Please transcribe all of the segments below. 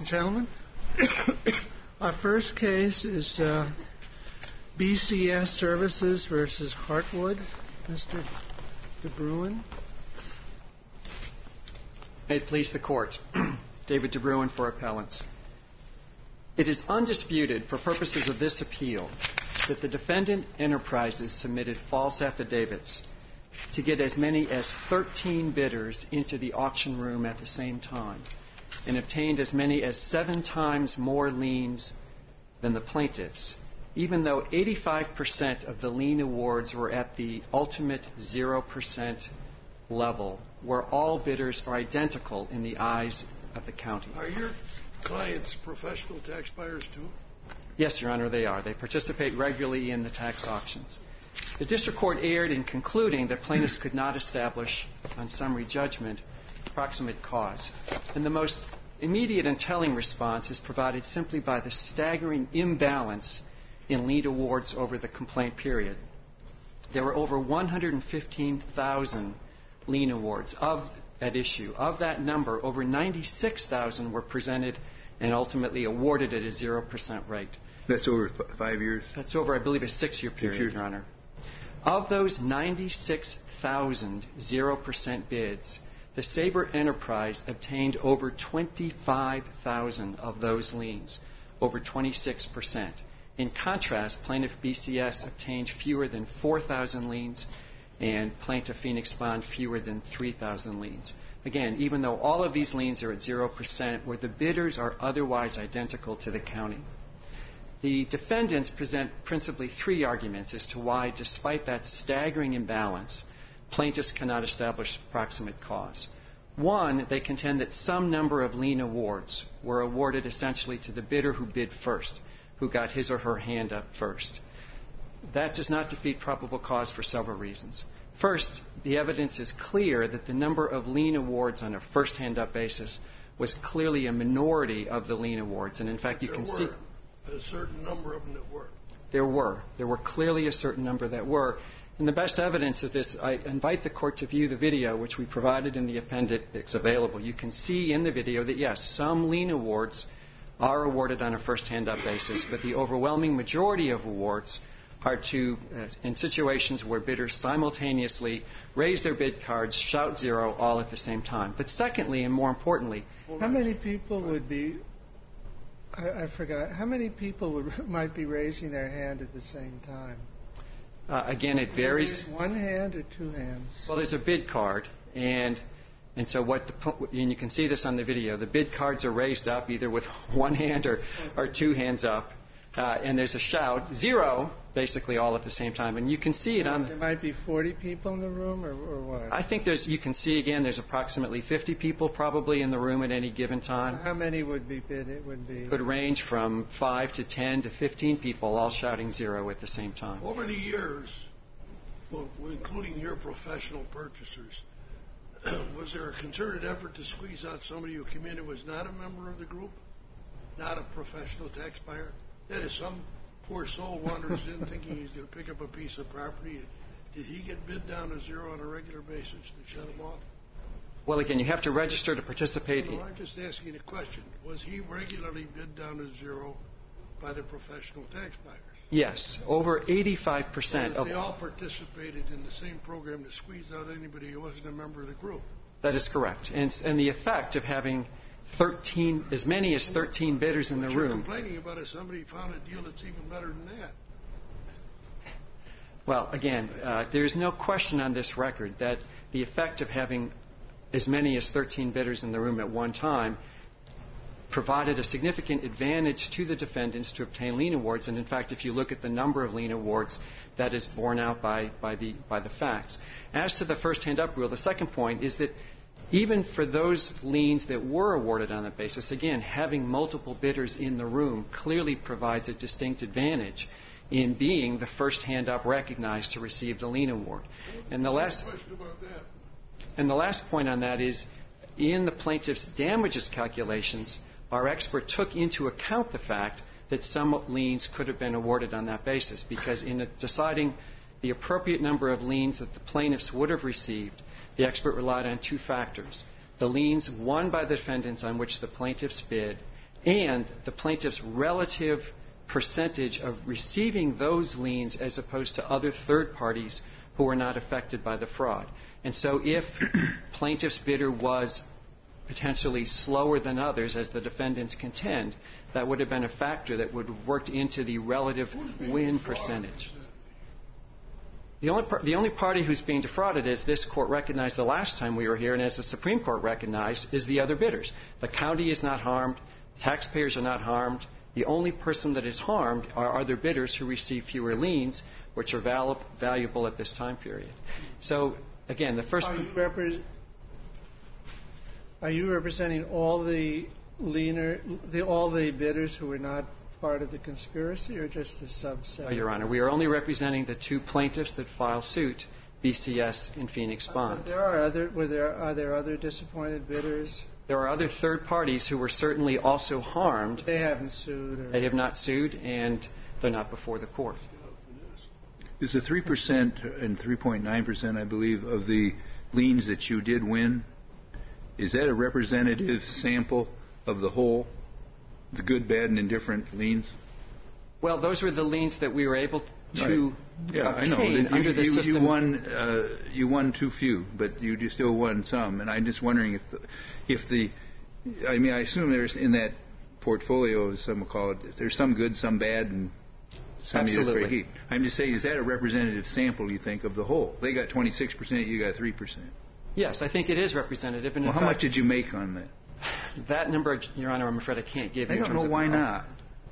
and gentlemen. Our first case is BCS Services versus Hartwood. Mr. DeBruin. May it please the Court. David DeBruin for appellants. It is undisputed for purposes of this appeal that the defendant enterprises submitted false affidavits to get as many as 13 bidders into the auction room at the same time and obtained as many as 7 times more liens than the plaintiffs, even though 85% of the lien awards were at the ultimate 0% level, where all bidders are identical in the eyes of the county. Are your clients professional tax buyers too? Yes, Your Honor, they are. They participate regularly in the tax auctions. The district court erred in concluding that plaintiffs could not establish, on summary judgment, proximate cause. And the most immediate and telling response is provided simply by the staggering imbalance in lien awards over the complaint period. There were over 115,000 lien awards at issue. Of that number, over 96,000 were presented and ultimately awarded at a 0% rate. That's over 5 years? That's over, I believe, a 6-year period, Your Honor. Of those 96,000 0% bids, the Sabre Enterprise obtained over 25,000 of those liens, over 26%. In contrast, Plaintiff BCS obtained fewer than 4,000 liens, and Plaintiff Phoenix Bond fewer than 3,000 liens. Again, even though all of these liens are at 0%, where the bidders are otherwise identical to the county. The defendants present principally 3 arguments as to why, despite that staggering imbalance, plaintiffs cannot establish proximate cause. 1, they contend that some number of lien awards were awarded essentially to the bidder who bid first, who got his or her hand up first. That does not defeat probable cause for several reasons. First, the evidence is clear that the number of lien awards on a first-hand-up basis was clearly a minority of the lien awards. And in fact, you can see a certain number of them that were. There were clearly a certain number that were. And the best evidence of this, I invite the Court to view the video, which we provided in the appendix available. You can see in the video that, yes, some lien awards are awarded on a first-hand-up basis, but the overwhelming majority of awards are in situations where bidders simultaneously raise their bid cards, shout 0, all at the same time. But secondly, and more importantly, how many people would be, I forgot, how many people might be raising their hand at the same time? Again, it varies. One hand or 2 hands? Well, there's a bid card, and so and you can see this on the video. The bid cards are raised up either with 1 hand or 2 hands up, and there's a shout 0, basically all at the same time. And you can see it on. There might be 40 people in the room, or what? I think you can see again. There's approximately 50 people probably in the room at any given time. So how many would be bid? It would be. Could range from 5 to 10 to 15 people, all shouting 0 at the same time. Over the years, including your professional purchasers, was there a concerted effort to squeeze out somebody who came in who was not a member of the group, not a professional tax buyer? That is, some poor soul wanders in thinking he's going to pick up a piece of property. Did he get bid down to 0 on a regular basis to shut him off? Well, again, you have to register to participate. No, I'm just asking a question. Was he regularly bid down to 0 by the professional tax buyers? Yes, over 85% of. They all participated in the same program to squeeze out anybody who wasn't a member of the group. That is correct. And the effect of having as many as 13 bidders in the room. What you're complaining about is somebody found a deal that's even better than that. Well, again, there's no question on this record that the effect of having as many as 13 bidders in the room at one time provided a significant advantage to the defendants to obtain lien awards. And in fact, if you look at the number of lien awards, that is borne out by the facts. As to the first-hand-up rule, the second point is that even for those liens that were awarded on that basis, again, having multiple bidders in the room clearly provides a distinct advantage in being the first hand up recognized to receive the lien award. And the last point on that is, in the plaintiff's damages calculations, our expert took into account the fact that some liens could have been awarded on that basis, because in deciding the appropriate number of liens that the plaintiffs would have received, the expert relied on 2 factors: the liens won by the defendants on which the plaintiffs bid, and the plaintiff's relative percentage of receiving those liens as opposed to other third parties who were not affected by the fraud. And so if plaintiff's bidder was potentially slower than others, as the defendants contend, that would have been a factor that would have worked into the relative win percentage. The only party who's being defrauded, as this court recognized the last time we were here, and as the Supreme Court recognized, is the other bidders. The county is not harmed. Taxpayers are not harmed. The only person that is harmed are other bidders who receive fewer liens, which are valuable at this time period. So, again, the first... Are you representing all the bidders who were not part of the conspiracy, or just a subset? Oh, Your Honor, we are only representing the two plaintiffs that file suit, BCS and Phoenix Bond. Are there other disappointed bidders? There are other third parties who were certainly also harmed. They haven't sued? They have not sued, and they're not before the court. Is the 3% and 3.9%, I believe, of the liens that you did win, is that a representative sample of the whole, the good, bad, and indifferent liens? Well, those were the liens that we were able to obtain under the system. You won too few, but you still won some. And I'm just wondering I assume there's in that portfolio, as some will call it, there's some good, some bad, and some Absolutely. heat. I'm just saying, is that a representative sample, you think, of the whole? They got 26%, you got 3%. Yes, I think it is representative. And well, how much did you make on that? That number, Your Honor, I'm afraid I can't give you. I don't know why not.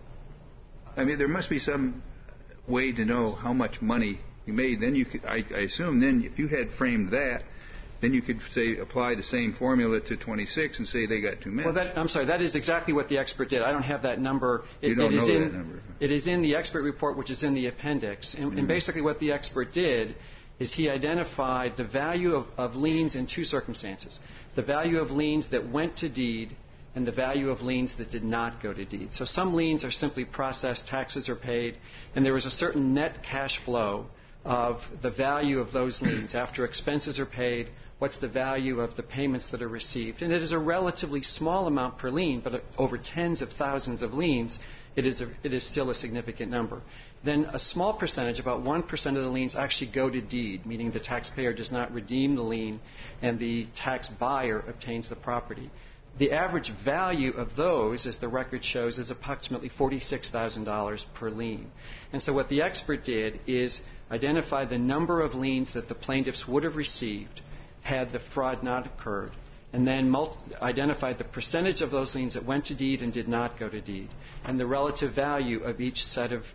I mean, there must be some way to know how much money you made. Then you could, I assume, then if you had framed that, then you could say apply the same formula to 26 and say they got too many. Well, I'm sorry. That is exactly what the expert did. I don't have that number. You don't know that number. It is in the expert report, which is in the appendix. And basically what the expert did is he identified the value of liens in two circumstances. The value of liens that went to deed and the value of liens that did not go to deed. So some liens are simply processed, taxes are paid, and there was a certain net cash flow of the value of those liens. After expenses are paid, what's the value of the payments that are received? And it is a relatively small amount per lien, but over tens of thousands of liens, it is still a significant number. Then a small percentage, about 1% of the liens, actually go to deed, meaning the taxpayer does not redeem the lien and the tax buyer obtains the property. The average value of those, as the record shows, is approximately $46,000 per lien. And so what the expert did is identify the number of liens that the plaintiffs would have received had the fraud not occurred, and then identified the percentage of those liens that went to deed and did not go to deed, and the relative value of each set of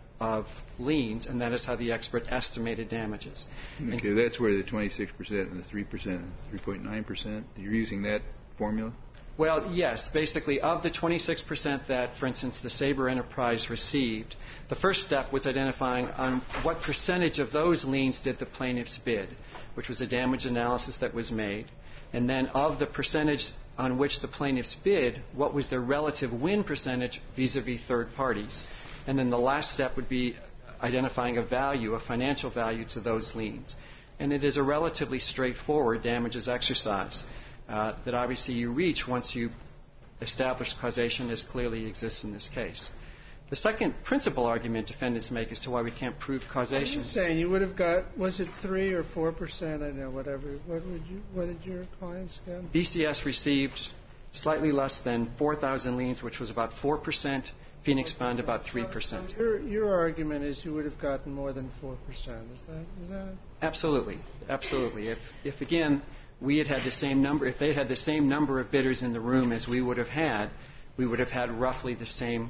liens, and that is how the expert estimated damages. Okay, that's where the 26% and the 3% and 3.9%, you're using that formula? Well, yes. Basically, of the 26% that, for instance, the Sabre Enterprise received, the first step was identifying on what percentage of those liens did the plaintiffs bid, which was a damage analysis that was made. And then of the percentage on which the plaintiffs bid, what was their relative win percentage vis-a-vis third parties. And then the last step would be identifying a value, a financial value to those liens. And it is a relatively straightforward damages exercise that obviously you reach once you establish causation as clearly exists in this case. The second principal argument defendants make as to why we can't prove causation. You're saying you would have got, was it 3 or 4%? I don't know, whatever. What did your clients get? BCS received slightly less than 4,000 liens, which was about 4%. Phoenix Bond about 3%. So your argument is you would have gotten more than 4%. Is that it? Absolutely. If again we had the same number, if they had the same number of bidders in the room as we would have had roughly the same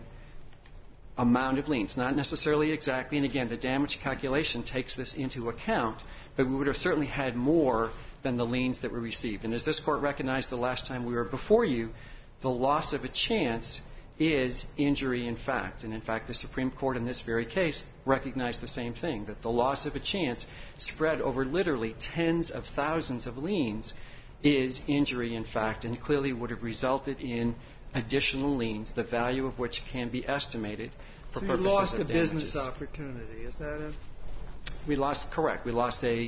amount of liens. Not necessarily exactly, and again, the damage calculation takes this into account, but we would have certainly had more than the liens that were received. And as this Court recognized the last time we were before you, the loss of a chance is injury in fact. And in fact, the Supreme Court in this very case recognized the same thing, that the loss of a chance spread over literally tens of thousands of liens is injury in fact, and clearly would have resulted in additional liens, the value of which can be estimated for purposes of damages. So you lost a business opportunity, is that it? We lost a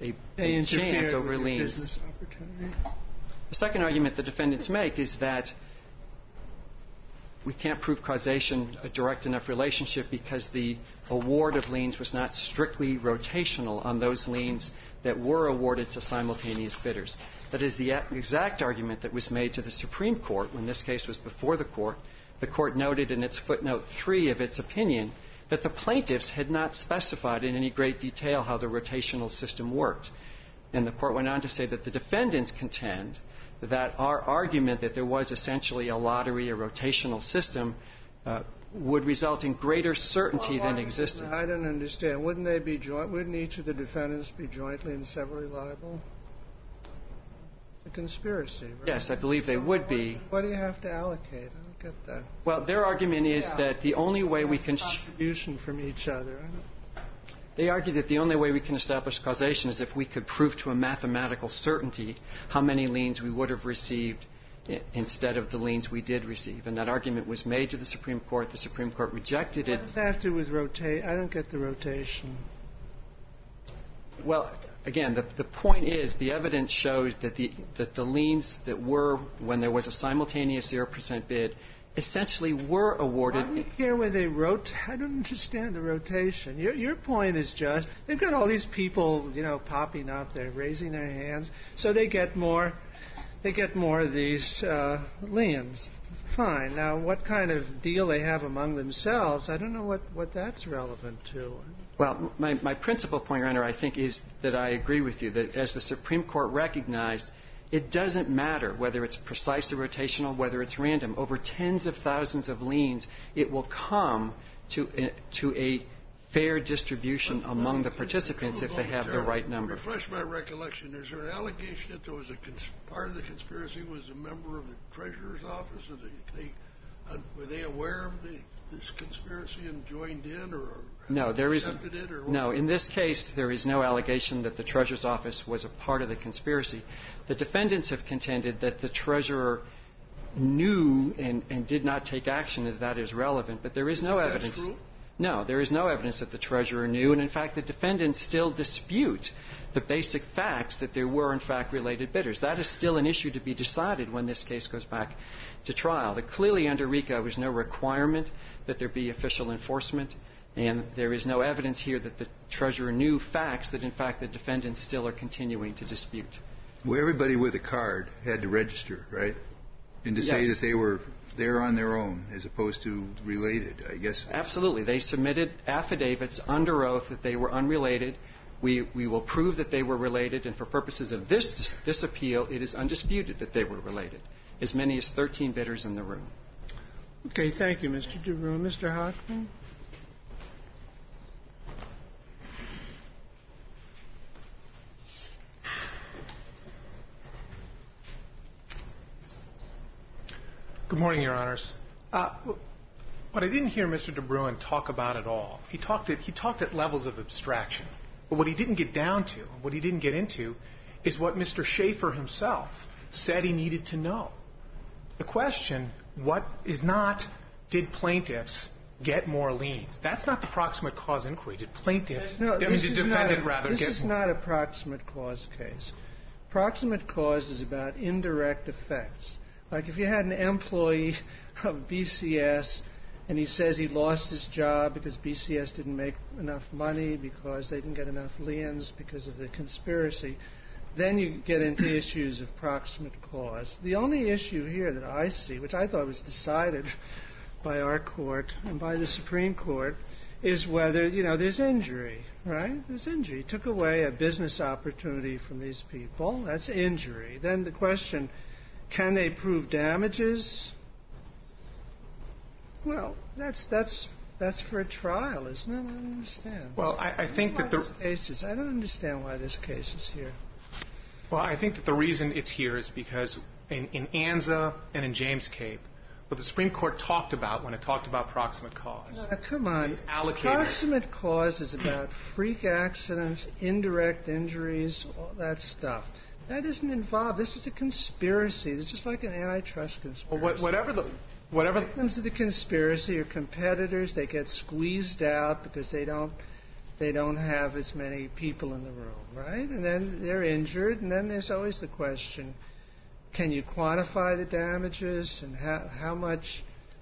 chance over liens. Business opportunity. The second argument the defendants make is that we can't prove causation, a direct enough relationship, because the award of liens was not strictly rotational on those liens that were awarded to simultaneous bidders. That is the exact argument that was made to the Supreme Court when this case was before the Court. The Court noted in its footnote 3 of its opinion that the plaintiffs had not specified in any great detail how the rotational system worked. And the Court went on to say that the defendants contend that our argument that there was essentially a lottery, a rotational system, would result in greater certainty than existed. I don't understand. Wouldn't they be wouldn't each of the defendants be jointly and severally liable? A conspiracy, right? Yes, I believe they would be. What do you have to allocate? I don't get that. Well, their argument is that the only way we can contribution from each other. They argue that the only way we can establish causation is if we could prove to a mathematical certainty how many liens we would have received instead of the liens we did receive. And that argument was made to the Supreme Court. The Supreme Court rejected it. What does that have to do with rotate? I don't get the rotation. Well, again, the point is the evidence shows that the liens that were, when there was a simultaneous 0% bid, essentially were awarded. I don't care where they wrote. I don't understand the rotation. Your point is just they've got all these people, popping up. They're raising their hands, so they get more. They get more of these liens. Fine. Now, what kind of deal they have among themselves, I don't know what that's relevant to. Well, my principal point, Your Honor, I think is that I agree with you, that as the Supreme Court recognized, it doesn't matter whether it's precisely rotational, whether it's random. Over tens of thousands of liens, it will come to a fair distribution among the participants if they have the right number. Refresh my recollection. Is there an allegation that there was part of the conspiracy was a member of the Treasurer's office? Were they aware of this conspiracy and joined in, or no? There accepted it, or what? No. In this case, there is no allegation that the Treasurer's office was a part of the conspiracy. The defendants have contended that the Treasurer knew and did not take action, as that is relevant. But there is no evidence. That's true? No, there is no evidence that the Treasurer knew. And, in fact, the defendants still dispute the basic facts that there were, in fact, related bidders. That is still an issue to be decided when this case goes back to trial. Clearly, under RICO, there was no requirement that there be official enforcement. And there is no evidence here that the Treasurer knew facts that, in fact, the defendants still are continuing to dispute. Well, everybody with a card had to register, right? And to say that they're on their own as opposed to related, I guess. Absolutely. They submitted affidavits under oath that they were unrelated. We will prove that they were related, and for purposes of this appeal, it is undisputed that they were related. As many as 13 bidders in the room. Okay, thank you, Mr. DeBruin. Mr. Hochman? Good morning, Your Honors. What I didn't hear Mr. DeBruin talk about at all, he talked at levels of abstraction. But what he didn't get down to, what he didn't get into, is what Mr. Schaefer himself said he needed to know. The question, did plaintiffs get more liens? That's not the proximate cause inquiry. Did plaintiffs, This is not a proximate cause case. Proximate cause is about indirect effects. Like if you had an employee of BCS and he says he lost his job because BCS didn't make enough money, because they didn't get enough liens because of the conspiracy, then you get into issues of proximate cause. The only issue here that I see, which I thought was decided by our court and by the Supreme Court, is whether, there's injury, right? There's injury. You took away a business opportunity from these people. That's injury. Then the question, can they prove damages? Well, that's for a trial, isn't it? I don't understand. Well, I think that I don't understand why this case is here. Well, I think that the reason it's here is because in Anza and in James Cape, what the Supreme Court talked about when it talked about proximate cause. Come on. Proximate cause is about freak accidents, indirect injuries, all that stuff. That isn't involved. This is a conspiracy. It's just like an antitrust conspiracy. Well, whatever victims of the conspiracy are competitors. They get squeezed out because they don't have as many people in the room, right? And then they're injured, and then there's always the question, can you quantify the damages, and how much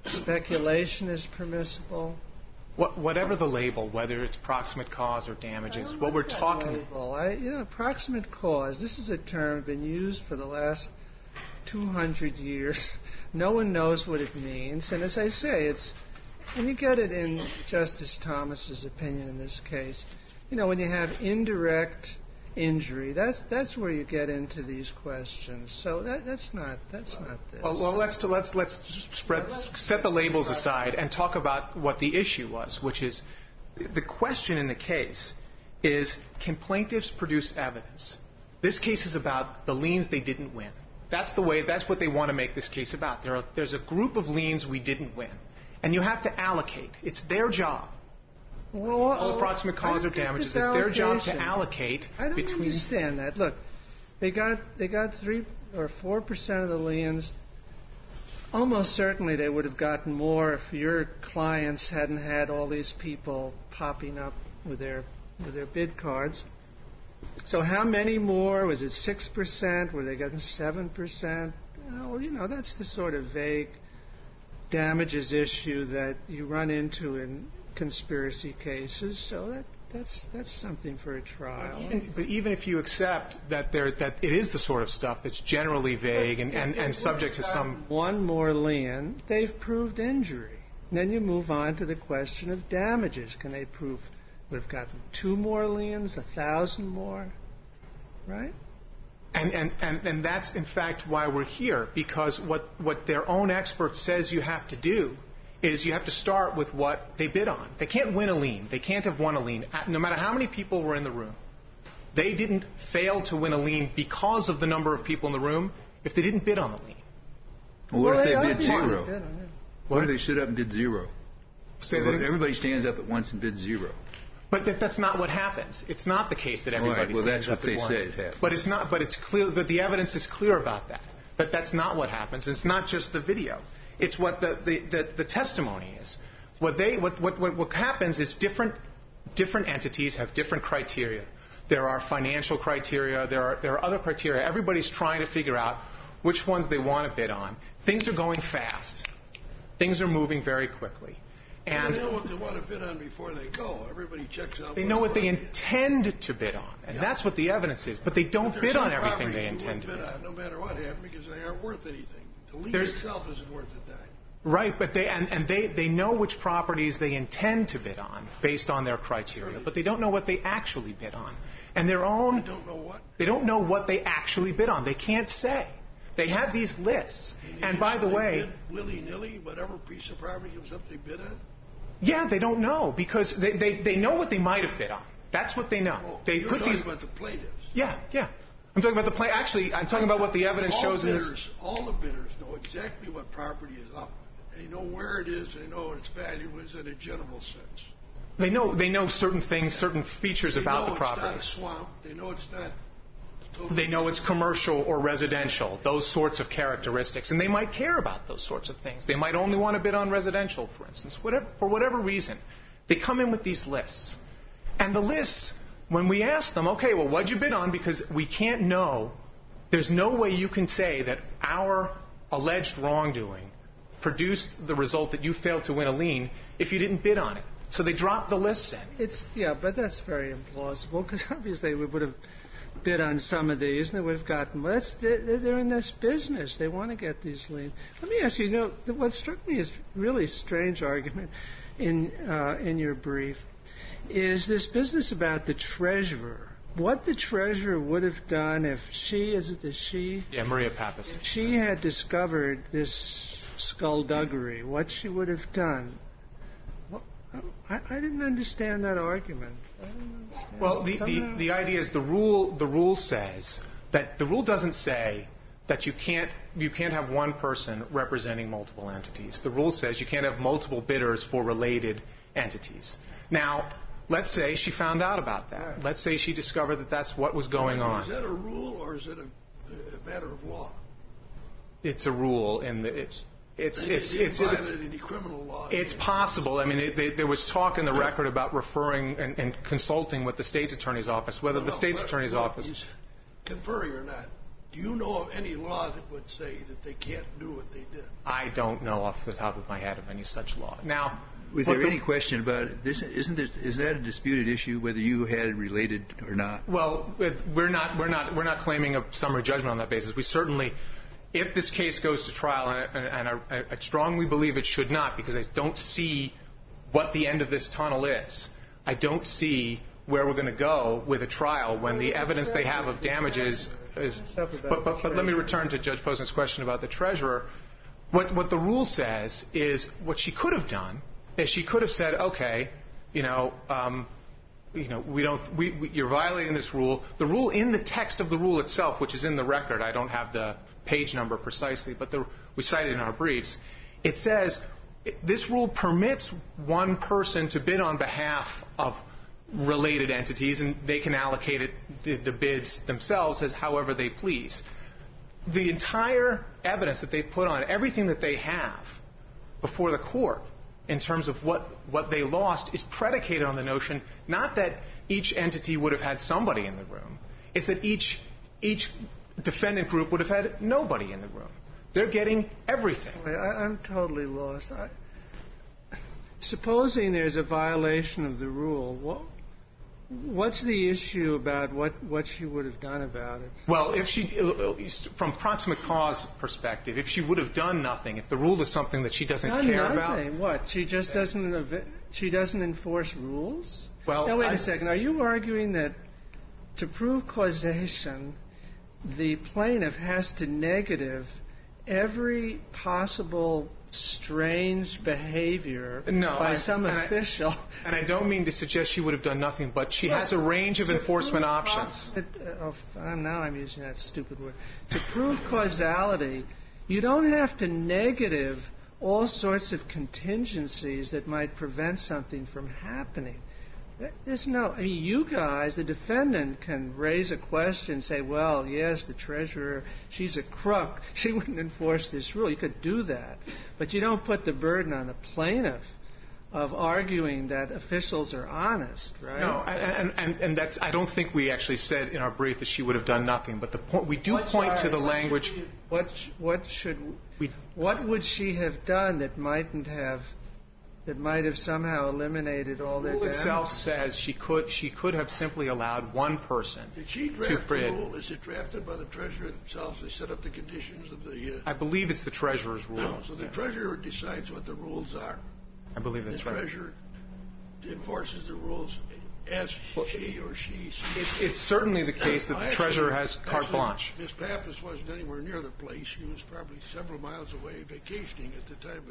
speculation is permissible. Whatever the label, whether it's proximate cause or damages, what we're talking about. Proximate cause, this is a term been used for the last 200 years. No one knows what it means. And as I say, and you get it in Justice Thomas's opinion in this case, when you have indirect injury, that's where you get into these questions. So that's not this. Well, let's set the labels aside and talk about what the issue was, which is the question in the case is, can plaintiffs produce evidence? This case is about the liens they didn't win. That's what they want to make this case about. There's a group of liens we didn't win, and you have to allocate. It's their job. All approximate cause or damages. It's their job to allocate. I don't understand that. Look, they got 3 or 4% of the liens. Almost certainly they would have gotten more if your clients hadn't had all these people popping up with their bid cards. So how many more? Was it 6%? Were they getting 7%? Well, that's the sort of vague damages issue that you run into in conspiracy cases. So that's something for a trial. But even if you accept that it is the sort of stuff that's generally vague and subject to some... One more lien, they've proved injury. And then you move on to the question of damages. Can they prove we've gotten 2 more liens, 1,000 more, right? And that's, in fact, why we're here, because what their own expert says you have to do is you have to start with what they bid on. They can't win a lien. They can't have won a lien. No matter how many people were in the room, they didn't fail to win a lien because of the number of people in the room if they didn't bid on the lien. Well, what if they bid 0? What if they stood up and did 0? Everybody stands up at once and bids 0. But that's not what happens. It's not the case that everybody stands up at once. Well, that's what they said happened. But it's not. But it's clear that the evidence is clear about that. But that's not what happens. It's not just the video. It's what the testimony is. What happens is different entities have different criteria. There are financial criteria. There are other criteria. Everybody's trying to figure out which ones they want to bid on. Things are going fast. Things are moving very quickly. And they know what they want to bid on before they go. Everybody checks out. They know what they intend to bid on, and that's what the evidence is. But they don't bid on everything they intend to bid on. No matter what happens, because they aren't worth anything. The lien itself isn't worth a dime. Right, but they know which properties they intend to bid on based on their criteria, but they don't know what they actually bid on. And their own. They don't know what? They don't know what they actually bid on. They can't say. They have these lists. And by the way, willy-nilly, whatever piece of property comes up, they bid on. Yeah, they don't know because they know what they might have bid on. That's what they know. Oh, you're talking about the plaintiffs. Yeah. I'm talking about the plaintiffs. Actually, I'm talking about what the evidence shows in this. All the bidders know exactly what property is up. They know where it is. They know what its value is in a general sense. They know certain things, certain features about the property. They know it's not a swamp. They know it's not. They know it's commercial or residential, those sorts of characteristics. And they might care about those sorts of things. They might only want to bid on residential, for instance, for whatever reason. They come in with these lists. And the lists, when we ask them, okay, well, what'd you bid on? Because we can't know. There's no way you can say that our alleged wrongdoing produced the result that you failed to win a lien if you didn't bid on it. So they drop the lists in. But that's very implausible because obviously we would have bid on some of these, and they would have gotten. Well, they're in this business. They want to get these liens. Let me ask you. What struck me as really strange argument in your brief is this business about the treasurer. What the treasurer would have done if Maria Pappas. If she had discovered this skullduggery, what she would have done. I didn't understand that argument. Well, the idea is the rule says that the rule doesn't say that you can't have one person representing multiple entities. The rule says you can't have multiple bidders for related entities. Now, let's say she found out about that. Right. Let's say she discovered that that's what was going on. Is that a rule or is it a matter of law? It's a rule It's any criminal law. It's possible. I mean, there was talk in the record about referring and consulting with the state's attorney's office, whether the state's attorney's office conferring or not. Do you know of any law that would say that they can't do what they did? I don't know off the top of my head of any such law. Now, was there any question about it? Is that a disputed issue whether you had it related or not? Well, we're not claiming a summary judgment on that basis. We certainly, if this case goes to trial, and I strongly believe it should not, because I don't see what the end of this tunnel is. I don't see where we're going to go with a trial when the evidence they have of damages is. But let me return to Judge Posner's question about the treasurer. What the rule says is what she could have done is she could have said, okay, you're violating this rule. The rule in the text of the rule itself, which is in the record, I don't have the page number precisely, but we cite it in our briefs. It says this rule permits one person to bid on behalf of related entities, and they can allocate the bids themselves as however they please. The entire evidence that they've put on, everything that they have before the court in terms of what they lost is predicated on the notion not that each entity would have had somebody in the room. It's that each defendant group would have had nobody in the room. They're getting everything. I'm totally lost. Supposing there's a violation of the rule, what's the issue about what she would have done about it? Well, if she, from proximate cause perspective, if she would have done nothing, if the rule is something that she doesn't care about, what? She just doesn't enforce rules? Well, now wait a second. Are you arguing that to prove causation, the plaintiff has to negative every possible strange behaver by some official? And I don't mean to suggest she would have done nothing, but she has a range of enforcement options. Now I'm using that stupid word. To prove causality, you don't have to negative all sorts of contingencies that might prevent something from happening. You guys, the defendant, can raise a question and say, well, yes, the treasurer, she's a crook. She wouldn't enforce this rule. You could do that. But you don't put the burden on the plaintiff of arguing that officials are honest, right? No, and that's, I don't think we actually said in our brief that she would have done nothing. But the point, we do point to the language. What would she have done that might have somehow eliminated all their damage? The rule itself says she could have simply allowed one person to bid. Did she draft the rule? Is it drafted by the treasurer themselves? They set up the conditions of the... I believe it's the treasurer's rule. No, so the treasurer decides what the rules are. I believe that's right. The treasurer enforces the rules as she or she sees. It's certainly the case that the treasurer has carte blanche. Ms. Pappas wasn't anywhere near the place. She was probably several miles away vacationing at the time.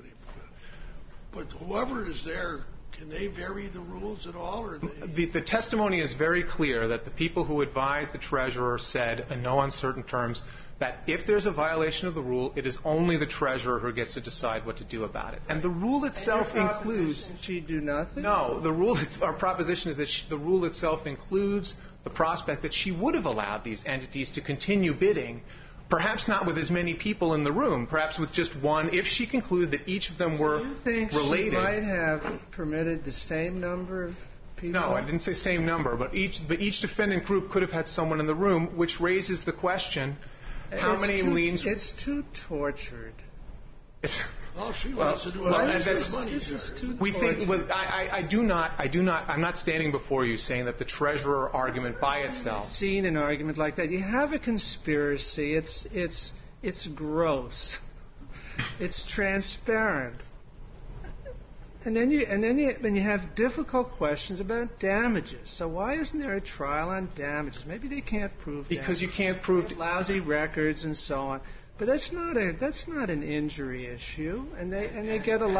But whoever is there, can they vary the rules at all? Or the testimony is very clear that the people who advised the treasurer said, in no uncertain terms, that if there's a violation of the rule, it is only the treasurer who gets to decide what to do about it. And the rule itself includes... She'd do nothing? No, our proposition is that the rule itself includes the prospect that she would have allowed these entities to continue bidding, perhaps not with as many people in the room, perhaps with just one, if she concluded that each of them were related. Do you think she might have permitted the same number of people? No, I didn't say same number, but each defendant group could have had someone in the room, which raises the question, how many liens... It's too tortured. Well, she wants to do it. We think. I'm not standing before you saying that the treasurer argument by itself. I've seen an argument like that. You have a conspiracy. It's gross. It's transparent. And then you have difficult questions about damages. So why isn't there a trial on damages? Maybe they can't prove damages. Because you can't prove lousy records and so on. But that's not an injury issue, and they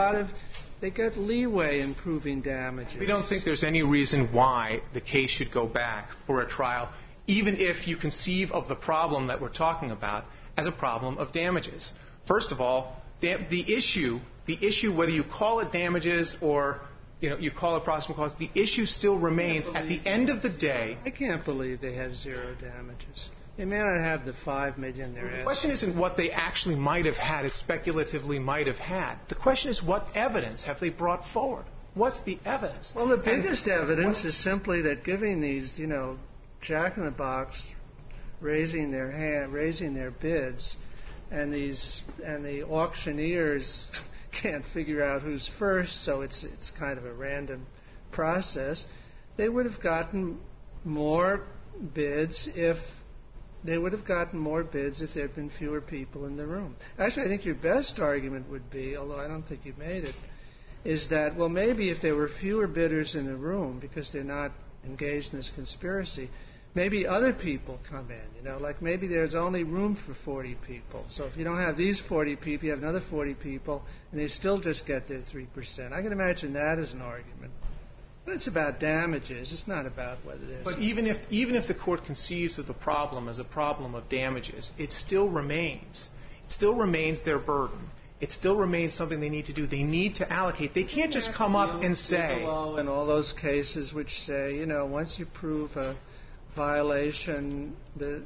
get leeway in proving damages. We don't think there's any reason why the case should go back for a trial, even if you conceive of the problem that we're talking about as a problem of damages. First of all, the issue whether you call it damages or you call it proximate cause, the issue still remains at the end of the day. I can't believe they have zero damages. They may not have the $5 million they're asking. The question isn't what they actually might have had, it speculatively might have had. The question is what evidence have they brought forward? What's the evidence? Well, the biggest evidence is simply that giving these, jack-in-the-box raising their bids, and the auctioneers can't figure out who's first, so it's kind of a random process. They would have gotten more bids if there had been fewer people in the room. Actually, I think your best argument would be, although I don't think you made it, is that, well, maybe if there were fewer bidders in the room because they're not engaged in this conspiracy, maybe other people come in, like maybe there's only room for 40 people. So if you don't have these 40 people, you have another 40 people, and they still just get their 3%. I can imagine that as an argument. But it's about damages. It's not about whether there's... But even if the court conceives of the problem as a problem of damages, it still remains. It still remains their burden. It still remains something they need to do. They need to allocate. They can't just come up and say... And all those cases which say, once you prove a violation, the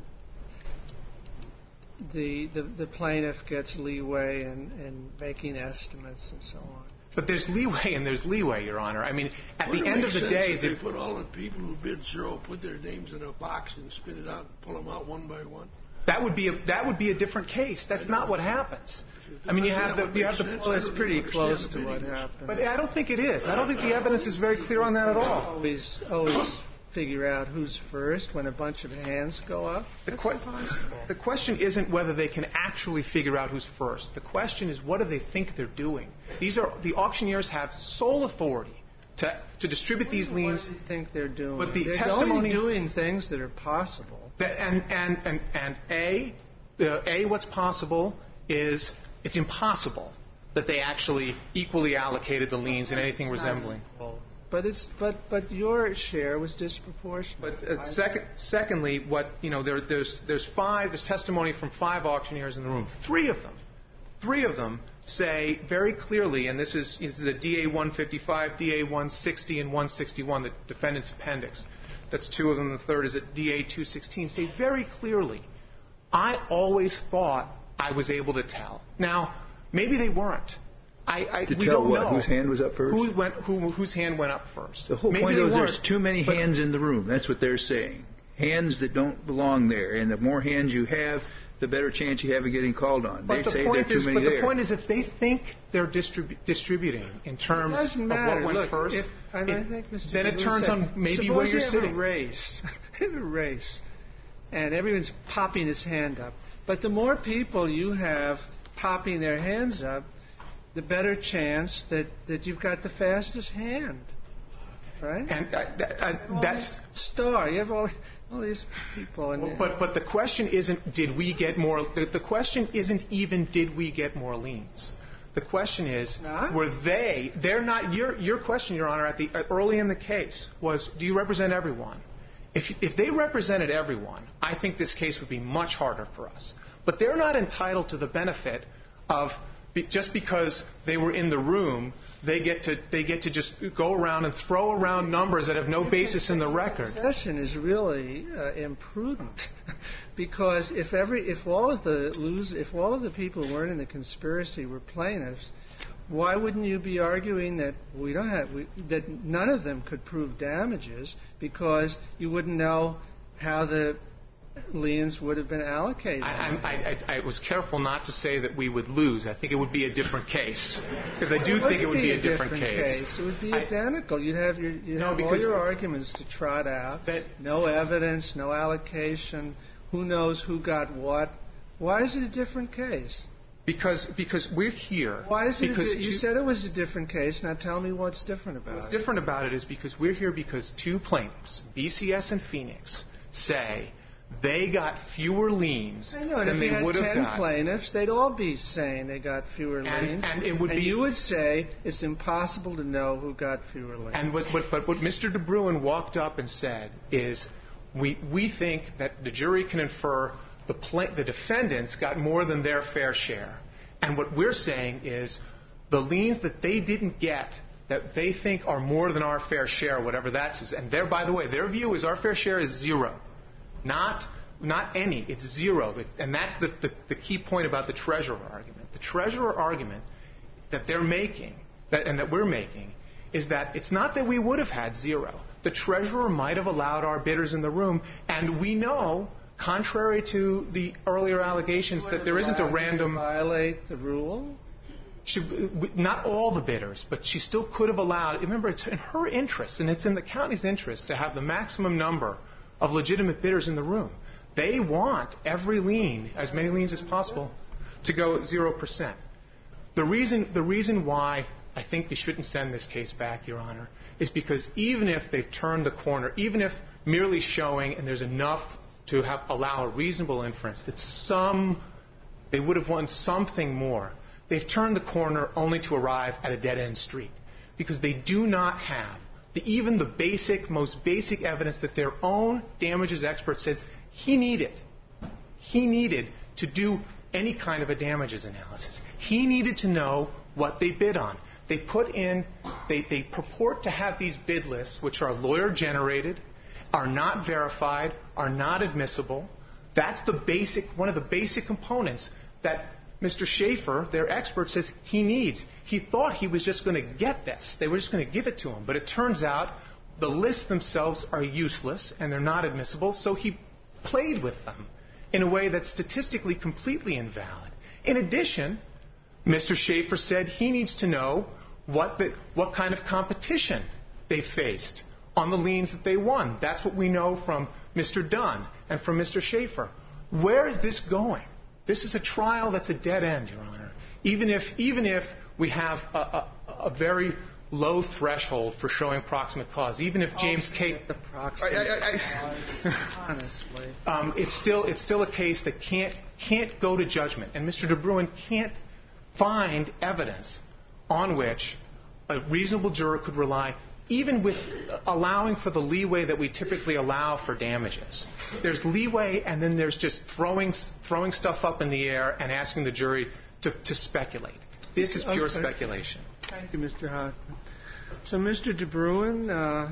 plaintiff gets leeway in making estimates and so on. But there's leeway and there's leeway, Your Honor. I mean, at the end of the day... They put all the people who bid zero, put their names in a box and spit it out and pull them out one by one? That would be a different case. That's not what happens. I mean, you have the... Well, it's pretty close to what happened. But I don't think it is. I don't think the evidence is very clear on that at all. Always figure out who's first when a bunch of hands go up. That's impossible. The question isn't whether they can actually figure out who's first. The question is, what do they think they're doing? The auctioneers have sole authority to distribute these liens. What do they think they're doing? But the they're testimony only doing things that are possible. What's possible is it's impossible that they actually equally allocated the liens in anything resembling. But your share was disproportionate. But secondly, there's testimony from 5 auctioneers in the room. Three of them say very clearly, and this is a DA 155, DA 160, and 161, the defendant's appendix. That's 2 of them. The third is at DA 216. Say very clearly, I always thought I was able to tell. Now, maybe they weren't. We don't know. Whose hand was up first? Whose hand went up first? The whole point is there's too many hands in the room. That's what they're saying. Hands that don't belong there. And the more hands you have, the better chance you have of getting called on. They say there are too many there. The point is, if they think they're distributing in terms of what went first, then it turns on maybe where you're sitting. Suppose you have a race, and everyone's popping his hand up. But the more people you have popping their hands up, the better chance that you've got the fastest hand, right? And that's star. You have all these people. But the question isn't did we get more. The question isn't even did we get more liens. The question is were they? They're not. Your question, Your Honor, early in the case was, do you represent everyone? If they represented everyone, I think this case would be much harder for us. But they're not entitled to the benefit of. Just because they were in the room, they get to just go around and throw around numbers that have no basis in the record. The session is really imprudent, because if all of the people who weren't in the conspiracy were plaintiffs, why wouldn't you be arguing that that none of them could prove damages, because you wouldn't know how the liens would have been allocated? I was careful not to say that we would lose. I think it would be a different case, because I do think it would be a different case. It would be identical. You'd have all your arguments to trot out. No evidence, no allocation. Who knows who got what? Why is it a different case? Because we're here. Why is it? You said it was a different case. Now tell me what's different about it. What's different about it is because we're here because 2 plaintiffs, BCS and Phoenix, say they got fewer liens than they would have got. If you had 10 plaintiffs, they'd all be saying they got fewer liens. And you would say it's impossible to know who got fewer liens. And what Mr. DeBruin walked up and said is, we think that the jury can infer the defendants got more than their fair share. And what we're saying is the liens that they didn't get that they think are more than our fair share, whatever that is. And by the way, their view is our fair share is 0. Not any. It's 0. And that's the key point about the Treasurer argument. The Treasurer argument that they're making, and that we're making, is that it's not that we would have had 0. The Treasurer might have allowed our bidders in the room, and we know contrary to the earlier allegations that there isn't a random... Violate the rule? Not all the bidders, but she still could have allowed... Remember, it's in her interest, and it's in the county's interest, to have the maximum number of legitimate bidders in the room. They want every lien, as many liens as possible, to go at 0%. The reason why I think we shouldn't send this case back, Your Honor, is because even if they've turned the corner, even if merely showing, and there's enough to allow a reasonable inference that they would have won something more, they've turned the corner only to arrive at a dead-end street, because they do not have even the most basic evidence that their own damages expert says he needed to do any kind of a damages analysis. He needed to know what they bid on. They purport to have these bid lists, which are lawyer-generated, are not verified, are not admissible. That's one of the basic components that Mr. Schaefer, their expert, says he needs. He thought he was just going to get this. They were just going to give it to him. But it turns out the lists themselves are useless and they're not admissible, so he played with them in a way that's statistically completely invalid. In addition, Mr. Schaefer said he needs to know what kind of competition they faced on the liens that they won. That's what we know from Mr. Dunn and from Mr. Schaefer. Where is this going? This is a trial that's a dead end, Your Honor. Even if we have a very low threshold for showing proximate cause, even if James K. Honestly, it's still a case that can't go to judgment, and Mr. DeBruin can't find evidence on which a reasonable juror could rely, even with allowing for the leeway that we typically allow for damages. There's leeway, and then there's just throwing stuff up in the air and asking the jury to speculate. This is pure speculation. Thank you, Mr. Hoffman. So, Mr. DeBruin,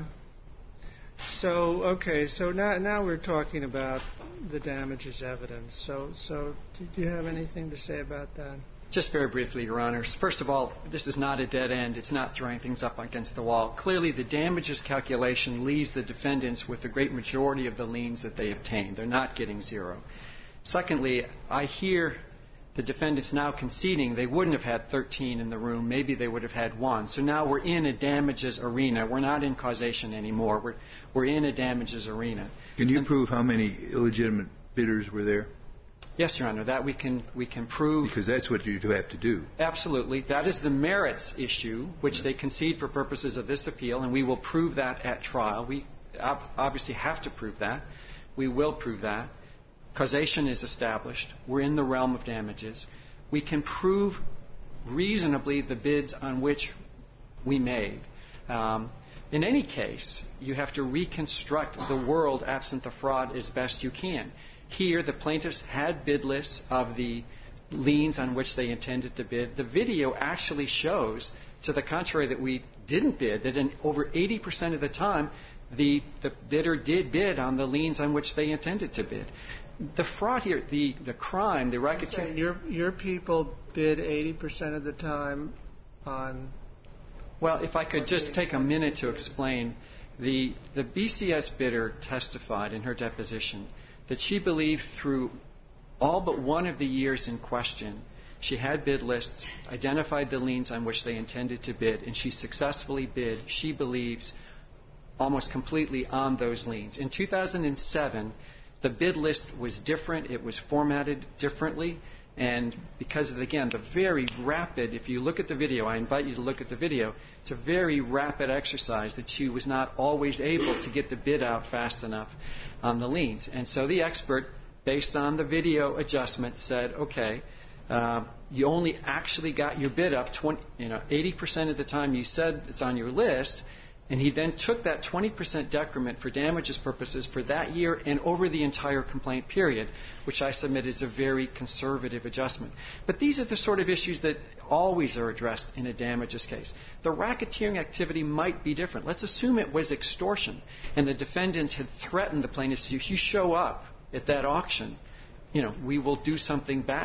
so now we're talking about the damages evidence. So do you have anything to say about that? Just very briefly, Your Honors. First of all, this is not a dead end. It's not throwing things up against the wall. Clearly, the damages calculation leaves the defendants with the great majority of the liens that they obtained. They're not getting zero. Secondly, I hear the defendants now conceding they wouldn't have had 13 in the room. Maybe they would have had 1. So now we're in a damages arena. We're not in causation anymore. We're in a damages arena. Can you prove how many illegitimate bidders were there? Yes, Your Honor, that we can prove. Because that's what you have to do. Absolutely. That is the merits issue, which they concede for purposes of this appeal, and we will prove that at trial. We obviously have to prove that. We will prove that. Causation is established. We're in the realm of damages. We can prove reasonably the bids on which we made. In any case, you have to reconstruct the world absent the fraud as best you can. Here, the plaintiffs had bid lists of the liens on which they intended to bid. The video actually shows, to the contrary, that we didn't bid, that in over 80% of the time, the bidder did bid on the liens on which they intended to bid. The fraud here, the crime, the racketeering... Your people bid 80% of the time on... Well, if I could just take a minute to explain. The BCS bidder testified in her deposition that she believed through all but one of the years in question, she had bid lists, identified the liens on which they intended to bid, and she successfully bid, she believes, almost completely on those liens. In 2007, the bid list was different. It was formatted differently. And because of, again, the very rapid, if you look at the video, I invite you to look at the video, it's a very rapid exercise that she was not always able to get the bid out fast enough on the liens. And so the expert, based on the video adjustment, said, okay, you only actually got your bid up 80% of the time you said it's on your list. And he then took that 20% decrement for damages purposes for that year and over the entire complaint period, which I submit is a very conservative adjustment. But these are the sort of issues that always are addressed in a damages case. The racketeering activity might be different. Let's assume it was extortion, and the defendants had threatened the plaintiffs, if you show up at that auction, we will do something bad.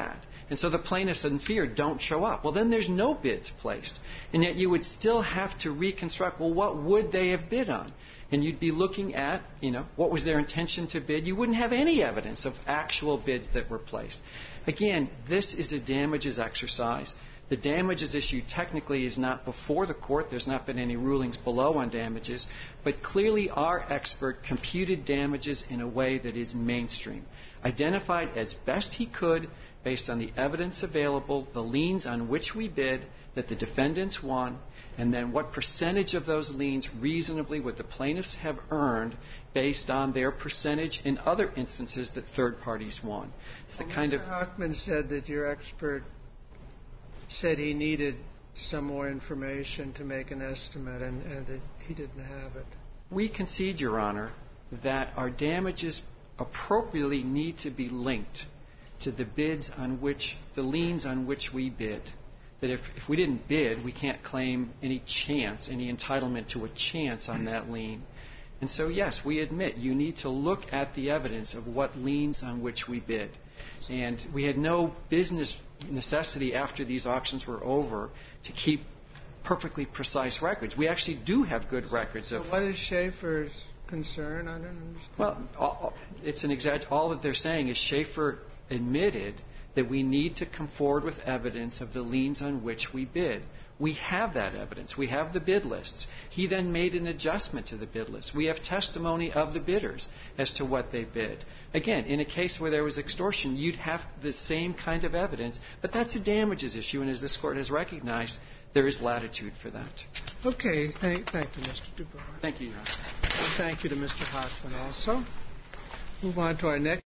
And so the plaintiffs in fear don't show up. Well, then there's no bids placed. And yet you would still have to reconstruct, well, what would they have bid on? And you'd be looking at, what was their intention to bid? You wouldn't have any evidence of actual bids that were placed. Again, this is a damages exercise. The damages issue technically is not before the court. There's not been any rulings below on damages. But clearly our expert computed damages in a way that is mainstream. Identified as best he could, based on the evidence available, the liens on which we bid, that the defendants won, and then what percentage of those liens reasonably would the plaintiffs have earned based on their percentage in other instances that third parties won. It's the kind of... Mr. Hochman said that your expert said he needed some more information to make an estimate and that he didn't have it. We concede, Your Honor, that our damages appropriately need to be linked to the bids on which, the liens on which we bid. That if we didn't bid, we can't claim any chance, any entitlement to a chance on that lien. And so, yes, we admit you need to look at the evidence of what liens on which we bid. And we had no business necessity after these auctions were over to keep perfectly precise records. We actually do have good records of... So what is Schaefer's concern? I don't understand. Well, it's an all that they're saying is Schaefer admitted that we need to come forward with evidence of the liens on which we bid. We have that evidence. We have the bid lists. He then made an adjustment to the bid list. We have testimony of the bidders as to what they bid. Again, in a case where there was extortion, you'd have the same kind of evidence, but that's a damages issue, and as this Court has recognized, there is latitude for that. Okay. Thank you, Mr. Dubois. Thank you, Your Honor. And thank you to Mr. Hochman also. Move on to our next.